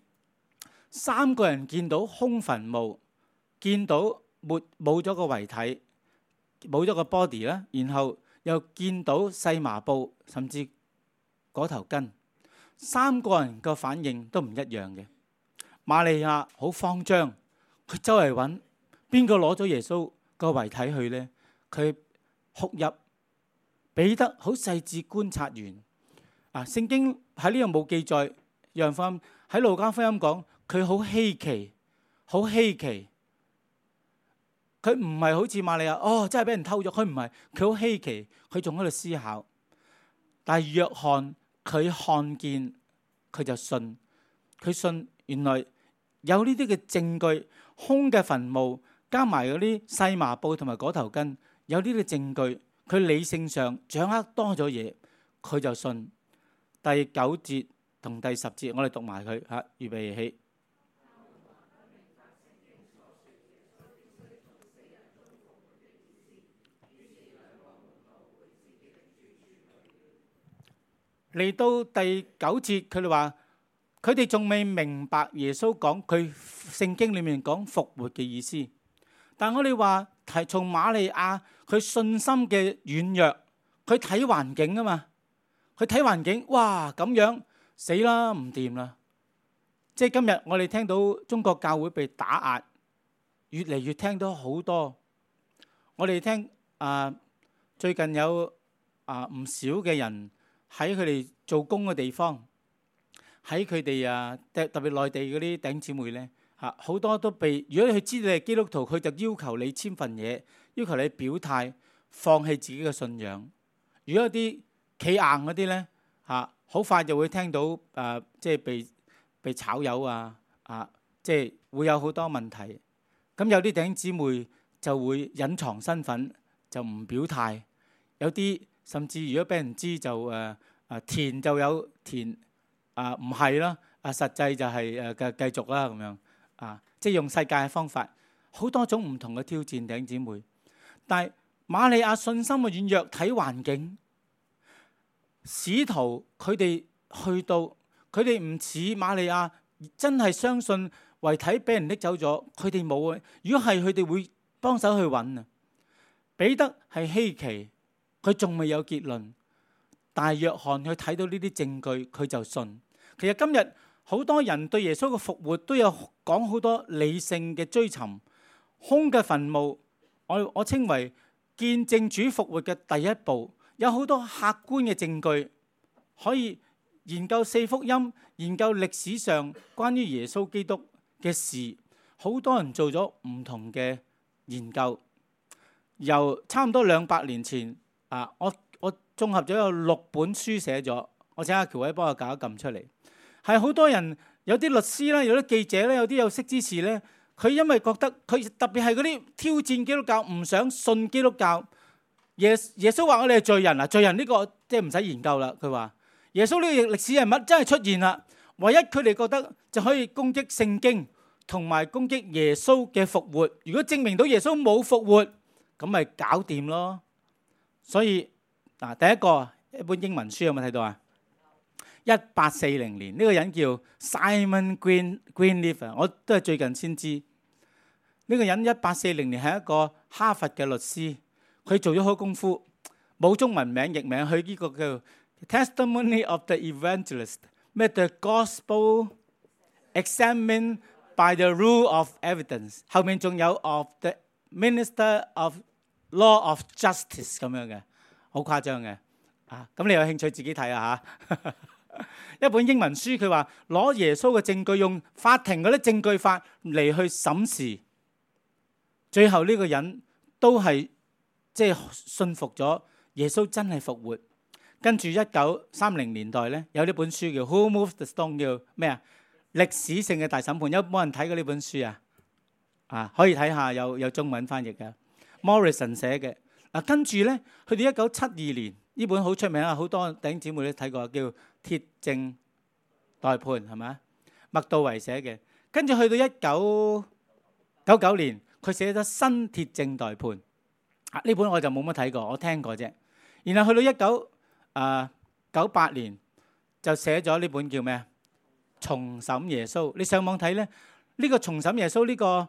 ，3個人見到空墳墓，見到冇咗個遺體，冇咗個 body 啦，然後又見到細麻布，甚至裹頭巾，3個人個反應都唔一樣嘅。瑪利亞好慌張，佢周圍揾邊個攞咗耶穌個遺體去呢？佢哭泣。彼得好細緻觀察完，聖經喺呢度冇記載，約翰福音喺路加福音講佢好稀奇，好稀奇。佢唔係好似瑪利亞，真係俾人偷咗。佢唔係，佢好稀奇，佢仲喺度思考。但係約翰佢看見，佢就信。佢信原來有呢啲嘅證據，空嘅墳墓加埋嗰啲細麻布同埋裹頭巾，有呢啲證據，佢理性上掌握多咗嘢，佢就信。第9節同第10節，我哋讀埋佢嚇，預備起。嚟到第9節，佢哋話佢哋仲未明白耶穌講佢聖經裏面講復活嘅意思。但我哋話係從瑪利亞佢信心嘅軟弱，佢睇環境啊嘛，佢睇環境，哇咁樣死啦，唔掂啦。即係今日我哋聽到中國教會被打壓，越嚟越聽到好多。我哋聽最近有唔少嘅人喺佢哋做工嘅地方，喺佢哋特別內地嗰啲弟兄姊妹咧嚇，好多都被，如果你知道你係基督徒，佢就要求你簽份嘢，要求你表態放棄自己嘅信仰。如果有啲企硬嗰啲咧嚇，好快就會聽到即係被炒魷即係會有好多問題。咁有啲弟兄姊妹就會隱藏身份，就唔表態。有啲甚至如果俾人知就填就有填，唔係啦，實際就係繼續啦咁樣即係用世界嘅方法，好多種唔同嘅挑戰，弟兄姊妹。但係瑪利亞信心嘅軟弱，睇環境，使徒佢哋去到，佢哋唔似瑪利亞真係相信遺體俾人拎走咗，佢哋冇啊。如果係佢哋會幫手去揾啊。彼得係稀奇，佢仲未有結論，但係約翰佢睇到呢啲證據，佢就信。其實今日好多人對耶穌嘅復活都有講好多理性嘅追尋。空嘅墳墓，我稱為見證主復活嘅第一步。有好多客觀嘅證據，可以研究四福音，研究歷史上關於耶穌基督嘅事。好多人做咗唔同嘅研究，由差唔多200年前我綜合咗有6本書寫咗，我請阿喬偉幫我搞一撳出嚟。係好多人，有啲律師啦，有啲記者咧，有啲有識之士咧，佢因為覺得佢特別係嗰啲挑戰基督教，唔想信基督教。耶穌話我哋係罪人罪人呢個即係唔使研究啦。佢話耶穌呢個歷史人物真係出現啦。唯一佢哋覺得就可以攻擊聖經同埋攻擊耶穌嘅復活。如果證明到耶穌冇復活，咁咪搞掂咯。所以嗱，第一個一本英文書有冇睇到啊？1840年呢個人叫 Simon Greenleaf， 我都係最近先知。呢個人1840年係一個哈佛嘅律師，佢做咗好功夫，冇中文名譯名，佢呢個叫 Testimony of the Evangelist， 咩 The Gospel Examined by the Rule of Evidence， 後面仲有 of the Minister of Law of Justice 咁樣嘅，好誇張嘅啊！咁你有興趣自己睇下嚇。一本英文書，佢話攞耶穌嘅證據，用法庭嗰啲證據法嚟去審視，最後呢個人都係即係信服咗耶穌真係復活。跟住1930年代咧，有呢本書叫 Who Moved the Stone， 叫咩啊？歷史性嘅大審判。有冇人睇過呢本書啊？啊，可以睇下，有中文翻譯嘅 Morrison 寫嘅。嗱，跟住咧，去到1972年，呢本好出名啊，好多弟兄姊妹都睇過，叫《鐵證待判》，係咪？麥道維寫嘅。跟住去到1999年，佢寫咗《新鐵證待判》。啊，呢本我就冇乜睇過，我聽過啫。然後去到1998年就寫咗呢本叫咩啊？重審耶穌。你上網睇咧，呢個重審耶穌呢個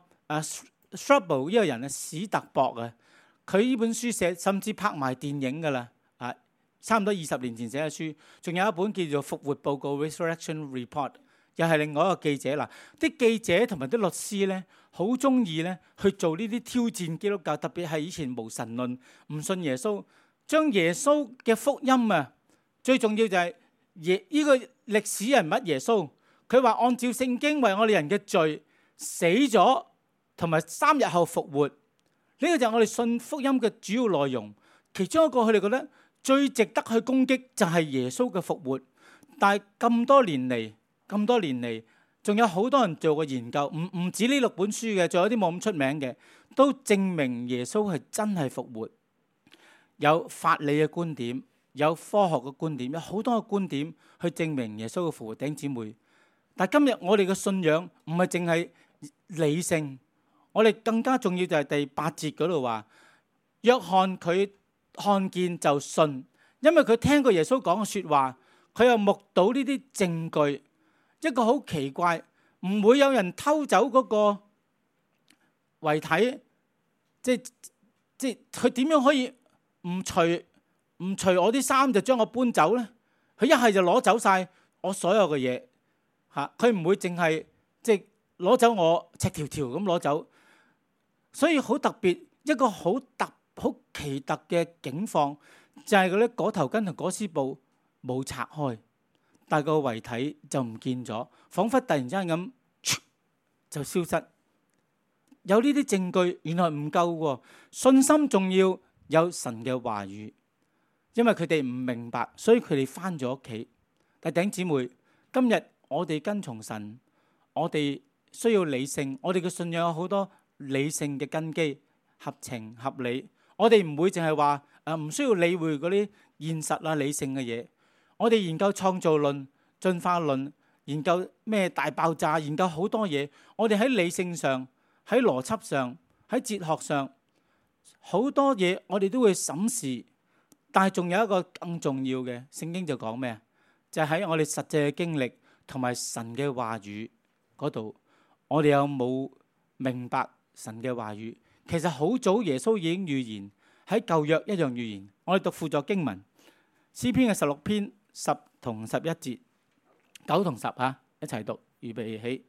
Strobel 呢個人啊，史特博啊，佢呢本書寫甚至拍埋電影噶啦。差唔多20年前寫嘅書，仲有一本叫做《復活報告》（Resurrection Report）， 又係另外一個記者啦。啲記者同埋啲律師咧，好中意咧去做呢啲挑戰基督教，特別係以前無神論、唔信耶穌，將耶穌嘅福音啊，最重要就係呢個歷史人物耶穌，佢話按照聖經為我哋人嘅罪死咗，同埋3日後復活。呢個就係我哋信福音嘅主要內容。其中一個佢哋覺得最值得去攻擊就係耶穌嘅復活。但係咁多年嚟，仲有好多人做過研究，唔止呢6本書嘅，仲有啲冇咁出名嘅，都證明耶穌係真係復活。有法理嘅觀點，有科學嘅觀點，有好多嘅觀點去證明耶穌嘅復活。弟兄姊妹，但係今日我哋嘅信仰唔係淨係理性，我哋更加重要就係第8節嗰度話，約翰佢看見就信，因為佢聽過耶穌講嘅說話，佢又目睹呢啲證據。一個好奇怪，唔會有人偷走嗰個遺體，即係佢點樣可以唔除我啲衫就將我搬走咧？佢一係就攞走晒我所有嘅嘢嚇，佢唔會淨係即係攞走我赤條條咁攞走。所以好特別，一個好奇特嘅境況就係嗰啲裹頭巾同裹屍布冇拆開，但係個遺體就唔見咗，彷彿突然之間咁就消失。有呢啲證據原來唔夠喎，信心仲要有神嘅話語，因為佢哋唔明白，所以佢哋返咗屋企。但弟兄姊妹，今日我哋跟從神，我哋需要理性，我哋嘅信仰有好多理性嘅根基，合情合理。我哋唔會淨係話唔需要理會嗰啲現實啊理性嘅嘢。我哋研究創造論、進化論，研究咩大爆炸，研究好多嘢。我哋喺理性上、喺邏輯上、喺哲學上，好多嘢我哋都會審視。但係仲有一個更重要嘅，聖經就講咩啊？就係喺我哋實際嘅經歷同埋神嘅話語嗰度，我哋有冇明白神嘅話語？其實好早耶穌已經預言，喺舊約一樣預言。我哋讀輔助經文，詩篇嘅16篇10同11節，9同10嚇，一齊讀，預備起。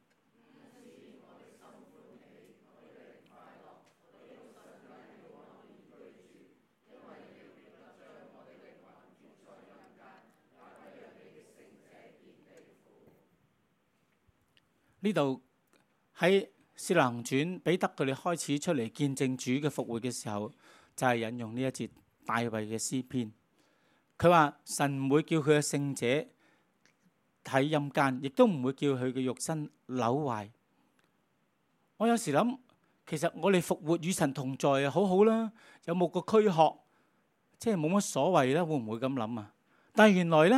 呢度喺使徒行傳，彼得佢哋開始出嚟見證主嘅復活嘅時候，就係引用呢一節大衛嘅詩篇。佢話神唔會叫佢嘅聖者喺陰間，亦都唔會叫佢嘅肉身朽壞。我有時諗，其實我哋復活與神同在啊，好好啦，有冇個軀殼，即係冇乜所謂啦，會唔會咁諗啊？但係原來咧，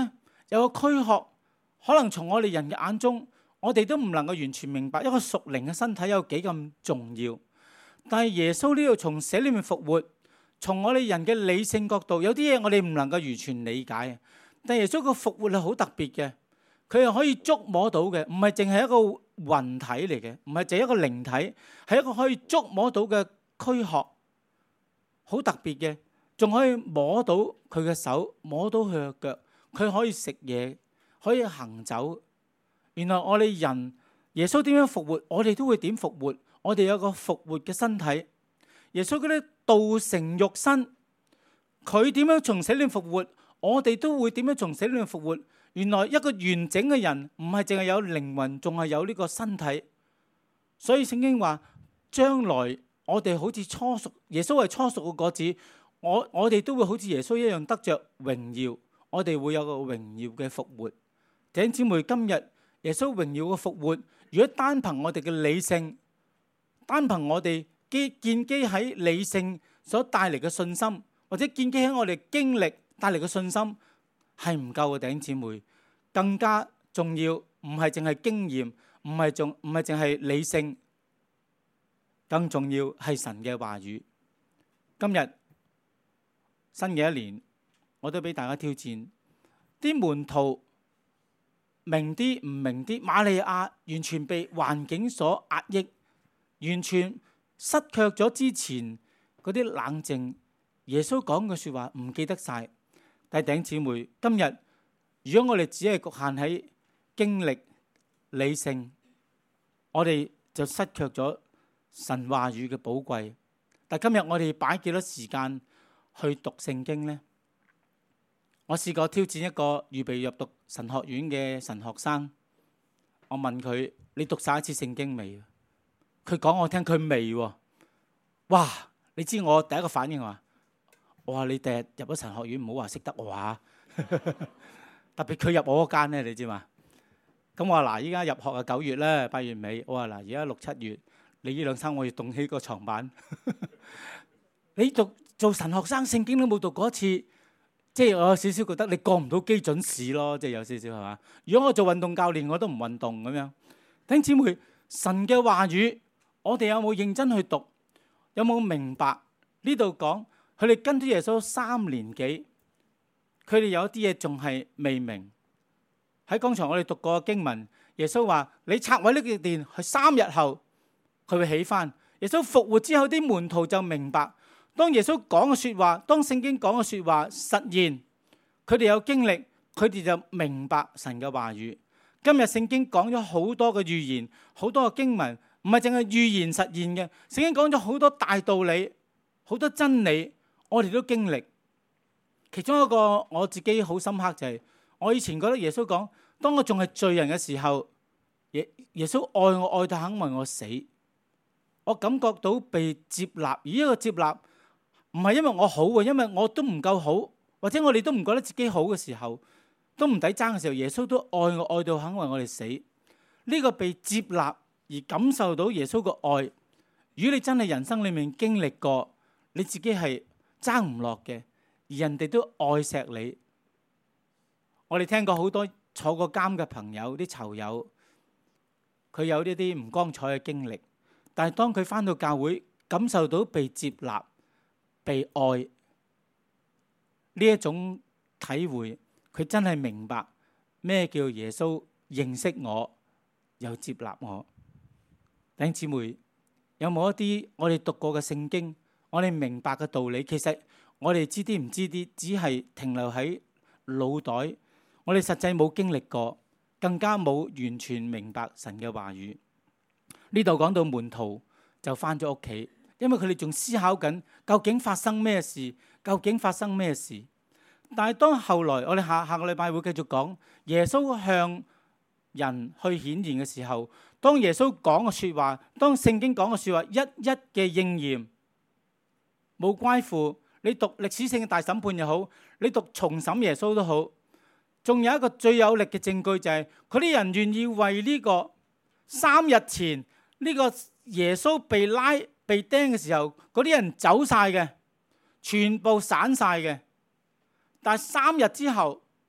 有個軀殼，可能從我哋人嘅眼中，我哋都唔能夠完全明白一個屬靈嘅身體有幾咁重要。但係耶穌呢度從死裏面復活，從我哋人嘅理性角度，有啲嘢我哋唔能夠完全理解。但耶穌個復活係好特別嘅，佢係可以觸摸到嘅，唔係淨係一個魂體嚟嘅，唔係淨係一個靈體，係一個可以觸摸到嘅軀殼，好特別嘅，仲可以摸到佢嘅手，摸到佢嘅腳，佢可以食嘢，可以行走。原來我哋人，耶穌點樣復活，我哋都會點復活。我哋有個復活嘅身體。耶穌嗰啲道成肉身，佢點樣從死裏復活，我哋都會點樣從死裏復活。原來一個完整嘅人唔係淨係有靈魂，仲係有呢個身體。所以聖經話，將來我哋好似初熟，耶穌係初熟嘅果子，我哋都會好似耶穌一樣得着榮耀。我哋會有個榮耀嘅復活。弟兄姊妹，今日耶穌榮耀嘅復活，如果單憑我哋嘅理性，單憑我哋建基喺理性所帶嚟嘅信心，或者建基喺我哋經歷帶嚟嘅信心，係唔夠嘅。弟兄姊妹，更加重要唔係淨係經驗，唔係淨係理性，更重要係神嘅話語。今日新嘅一年，我都俾大家挑戰，啲門徒明啲唔明啲，瑪利亞完全被環境所壓抑，完全失卻咗之前嗰啲冷靜。耶穌講嘅說話唔記得晒。但係弟兄姊妹，今日如果我哋只係局限喺經歷理性，我哋就失卻咗神話語嘅寶貴。但今日我哋擺幾多時間去讀聖經呢？我試過挑戰一個預備入讀神學院嘅神學生，我問佢：你讀晒一次聖經未？佢講我聽，佢未喎。哇！你知我第一個反應話：我話你第日入咗神學院唔好話識得我啊！特別佢入我嗰間咧，你知嘛？咁我話嗱，依家入學啊9月啦，8月尾。我話嗱，而家6、7月，你呢2、3個月凍起個床板。你做神學生，聖經都冇讀過一次，即係我有少少覺得你過唔到基準試咯，即係有少少係嘛？如果我做運動教練，我都唔運動咁樣。弟兄姊妹，神嘅話語，我哋有冇認真去讀？有冇明白？呢度講佢哋跟咗耶穌3年幾，佢哋有啲嘢仲係未明。喺剛才我哋讀過經文，耶穌話：你拆毀呢個殿，係3日後佢會起翻。耶穌復活之後，啲門徒就明白，當耶穌講嘅說話，當聖經講嘅說話實現，佢哋有經歷，佢哋就明白神嘅話語。今日聖經講咗好多嘅預言，好多嘅經文，唔係淨係預言實現嘅。聖經講咗好多大道理，好多真理，我哋都經歷。其中一個我自己好深刻就係，我以前覺得耶穌講，當我仲係罪人嘅時候，耶穌愛我愛到肯為我死，我感覺到被接納。而呢個接納唔係因為我好啊，因為我都唔夠好，或者我哋都唔覺得自己好嘅時候，都唔抵爭嘅時候，耶穌都愛我愛到肯為我哋死。呢個被接納而感受到耶穌個愛，如果你真係人生裏面經歷過，你自己係爭唔落嘅，而人哋都愛錫你。我哋聽過好多坐過監嘅朋友，啲囚友，佢有呢啲唔光彩嘅經歷，但係當佢返到教會，感受到被接納、被愛呢一種體會，佢真係明白咩叫耶穌認識我又接納我。弟兄姊妹，有冇一啲我哋讀過嘅聖經，我哋明白嘅道理，其實我哋知啲唔知啲，只係停留喺腦袋，我哋實際冇經歷過，更加冇完全明白神嘅話語。呢度講到門徒就返咗屋企，因為佢哋仲思考緊究竟發生咩事，究竟發生咩事。但係當後來我哋下個禮拜會繼續講耶穌向人去顯現嘅時候，當耶穌講嘅說話，當聖經講嘅說話一一嘅應驗，冇關乎你讀歷史性嘅大審判又好，你讀重審耶穌都好，仲有一個最有力嘅證據就係佢啲人願意為呢個3日前呢個耶穌被釘嘅時候，嗰啲人走晒嘅，全部散晒嘅。但係3日之後，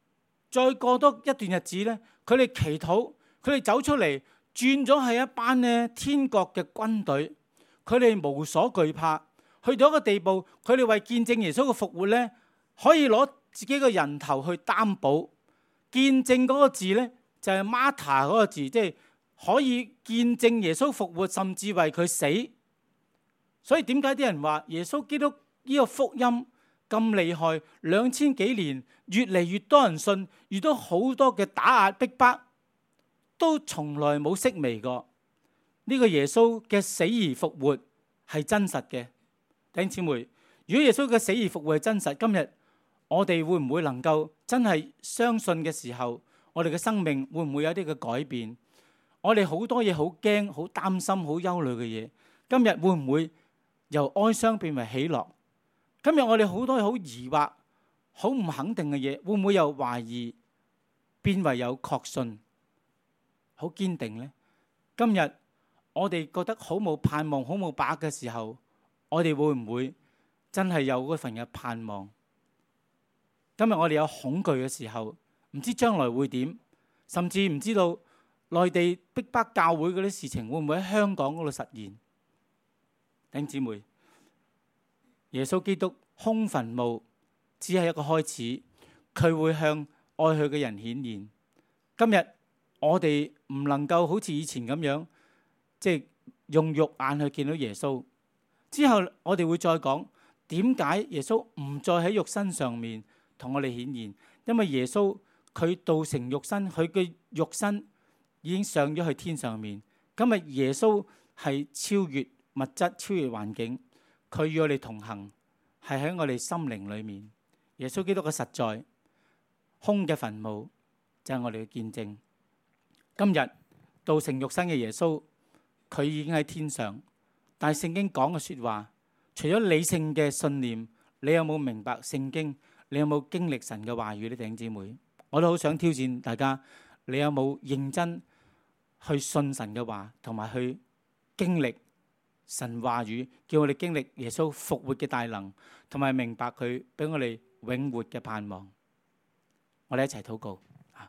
再過多一段日子咧，佢哋祈禱，佢哋走出嚟，轉咗係一班咧天國嘅軍隊，佢哋無所懼怕，去到一個地步，佢哋為見證耶穌嘅復活咧，可以攞自己嘅人頭去擔保。見證嗰個字咧，就係 martyr 嗰個字，即係可以見證耶穌復活，甚至為佢死。所以點解啲人話耶穌基督呢個福音咁厲害，2000幾年越嚟越多人信，遇到好多嘅打壓逼迫，都從來冇式微過。呢個耶穌嘅死而復活係真實嘅。弟兄姊妹，如果耶穌嘅死而復活係真實，今日我哋會唔會能夠真係相信嘅時候，我哋嘅生命會唔會有啲嘅改變？我哋好多嘢好驚、好擔心、好憂慮嘅嘢，今日會唔會由哀傷變為喜樂？今日我哋好多嘢好疑惑、好唔肯定嘅嘢，會唔會由懷疑變為有確信、好堅定呢？今日我哋覺得好冇盼望、好冇把握嘅時候，我哋會唔會真係有嗰份嘅盼望？今日我哋有恐懼嘅時候，唔知將來會點，甚至唔知道內地逼迫教會嗰啲事情會唔會喺香港嗰度實現？弟兄姊妹，耶穌基督空墳墓只係一個開始，佢會向愛佢嘅人顯現。今日我哋唔能夠好似以前咁樣，即係用肉眼去見到耶穌。之後我哋會再講點解耶穌唔再喺肉身上面同我哋顯現，因為耶穌佢道成肉身，佢嘅肉身已經上咗去天上面。今日耶穌係超越物質、超越環境，佢與我哋同行，係喺我哋心靈裏面。耶穌基督嘅實在，空嘅墳墓就係我哋嘅見證。今日道成肉身嘅耶穌，佢已經喺天上，但係聖經講嘅說話，除咗理性嘅信念，你有冇明白聖經？你有冇經歷神嘅話語呢？弟兄姊妹，我都好想挑戰大家，你有冇認真去信神嘅話，同埋去經歷神話語，叫我哋經歷耶穌復活嘅大能，同埋明白佢俾我哋永活嘅盼望。我哋一齊禱告。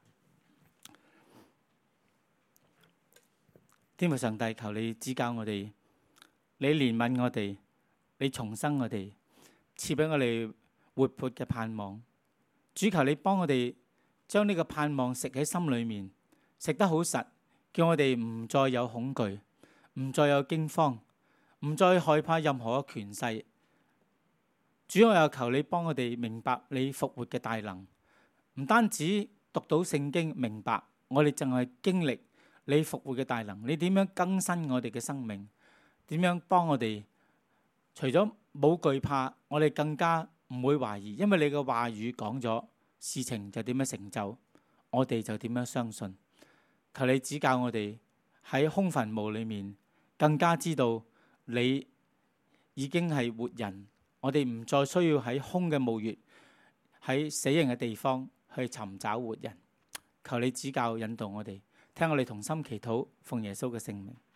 天父上帝，求你指教我哋，你憐憫我哋，你重生我哋，賜俾我哋活潑嘅盼望。主，求你幫我哋將呢個盼望食喺心裏面，食得好實，叫我哋唔再有恐懼，唔再有驚慌，唔再害怕任何嘅權勢。主，我又求你幫我哋明白你復活嘅大能，唔單止讀到聖經明白，我哋淨係經歷你復活嘅大能。你點樣更新我哋嘅生命？點樣幫我哋？除咗冇懼怕，我哋更加唔會懷疑，因為你嘅話語講咗事情就點樣成就，我哋就點樣相信。求你指教我哋喺空墳墓裏面，更加知道你已經係活人，我哋唔再需要喺空嘅墓穴，喺死人嘅地方去尋找活人。求你指教引導我哋，聽我哋同心祈禱，奉耶穌嘅聖名。